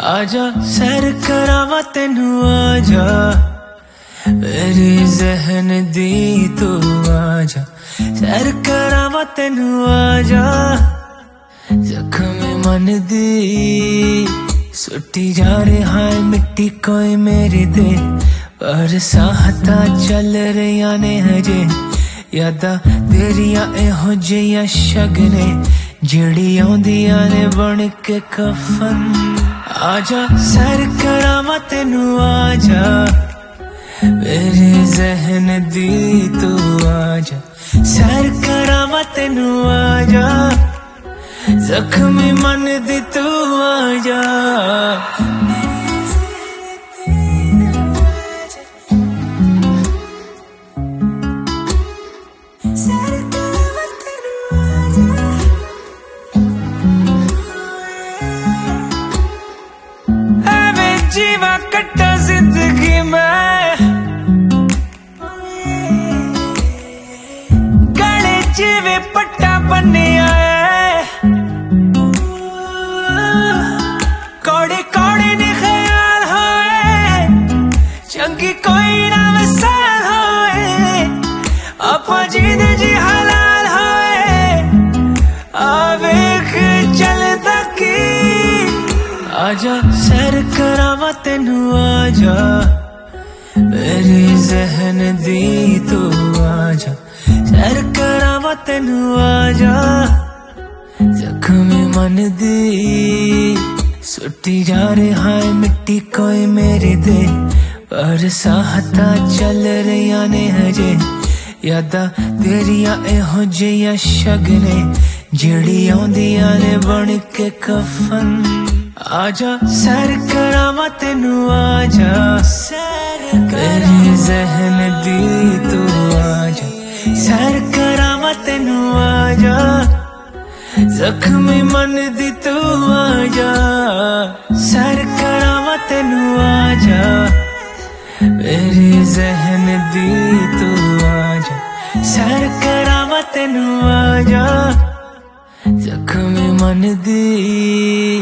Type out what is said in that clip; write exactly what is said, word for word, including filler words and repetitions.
आजा सैर करावा तेनू आजा मेरे जहन दी तू आजा सैर करावा तेनू आजा जख्म मन दी सुट्टी जा रहा है मिट्टी कोई मेरे दे बरसाता चल रही ने हजे यादा तेरिया एहो जिया शगने जिड़ी आउंदियां ने बन के कफन आजा सैर करावा तेनू आजा मेरे जहन दी तू आजा सैर करावा तेनू आजा जख्मी मन दी तू आजा जीवा कट्टा जिंदगी में गले जीवे पट्टा बनिया कौड़े कौड़े ने ख्याल होए चंगी कोई ना मिसाल होए अपा जीद जी हलाल होए आवेख चलदा की आजा सैर करावा तेनू आजा मेरे जहन दी तू आजा सैर करावा तेनू आजा जख्मी मन दी सुट्टी जा रहा है मिट्टी कोई मेरे दे बरसाता चल रही ने हजे यादा तेरिया एहो जिया शगने जिड़ी आउंदियां ने बन के कफन आजा सैर करावा तेनू आजा मेरे जहन दी तू आजा सैर करावा तेनू आजा जख्मी मन दी तू आजा सैर करावा तेनू आजा मेरे जहन दी तू आजा सैर करावा तेनू आजा जख्मी मन दी